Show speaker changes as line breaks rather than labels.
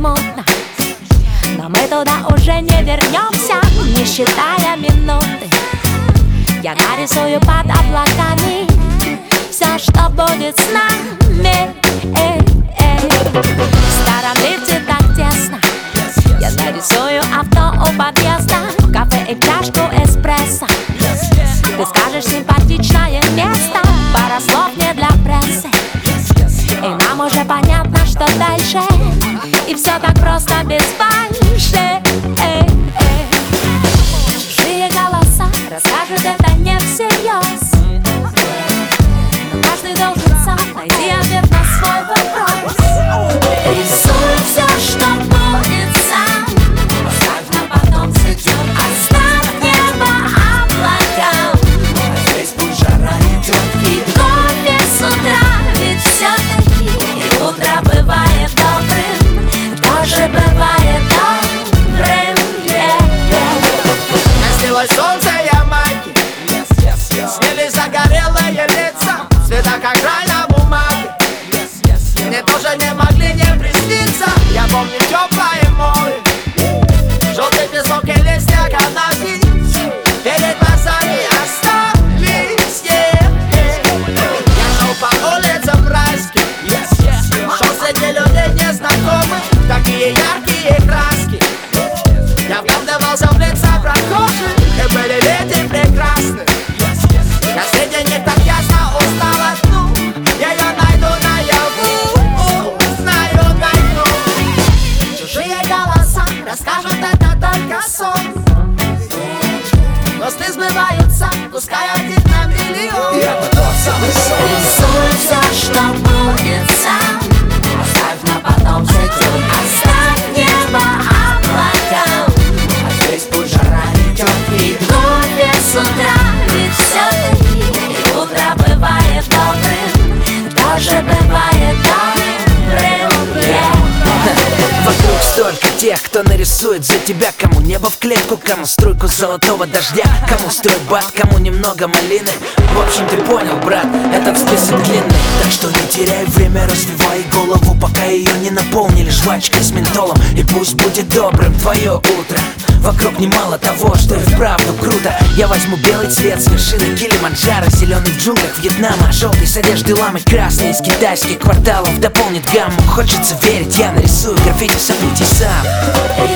смутно, но мы туда уже не вернемся, не считая минуты. Я нарисую под облаками все, что будет с нами. В старом лифте так тесно. Я нарисую авто у подъезда, кафе и чашку эспрессо. Ты скажешь симпатичное место, пара слов не для прессы. И нам уже понятно, что дальше. И все так просто без фальши. Чужие голоса расскажут это не всерьез, но каждый должен сам найти ответ на свой вопрос. Рисуй все, что будет сам, оставь на потом цветет. Оставь небо облакам, здесь пусть жара идет. И кофе с утра, ведь все-таки и утро бывает добрым, тоже бывает добрым.
Наснилось солнце Ямайки, снили загорелые лица, цвета как рай на бумаге. Мне тоже не могли не присниться. Я помню теплое море, желтый песок и листья канаки перед глазами остались. Я шел по улицам райским, шел среди людей незнакомых, такие яркие краски. Я вглядывался в лица прохожих, и были леди прекрасны. Я среди них так ясно узнал одну, я ее найду наяву, узнаю, найду. Чужие голоса расскажут это только сон, но сны сбываются, пускай один на миллион. И это тот самый сон.
Рисуй все, что будет сам, оставь на потом цветет. Оставь небо облакам,
А здесь пусть жара идет.
и кофе с утра, ведь все-таки и утро бывает добрым, тоже бывает добрым.
Вокруг столько тех, кто нарисует за тебя. Кому небо в клетку, кому струйку золотого дождя, кому стройбат, кому немного малины. В общем, ты понял, брат, этот список длинный. Так что не теряй время, развивай голову, пока ее не наполнили жвачкой с ментолом. И пусть будет добрым твое утро. Вокруг немало того, что и вправду круто. Я возьму белый цвет с вершины Килиманджаро, зеленый в джунглях Вьетнама, желтый с одежды ламы, красный из китайских кварталов дополнит гамму. Хочется верить, я нарисую граффити событий сам.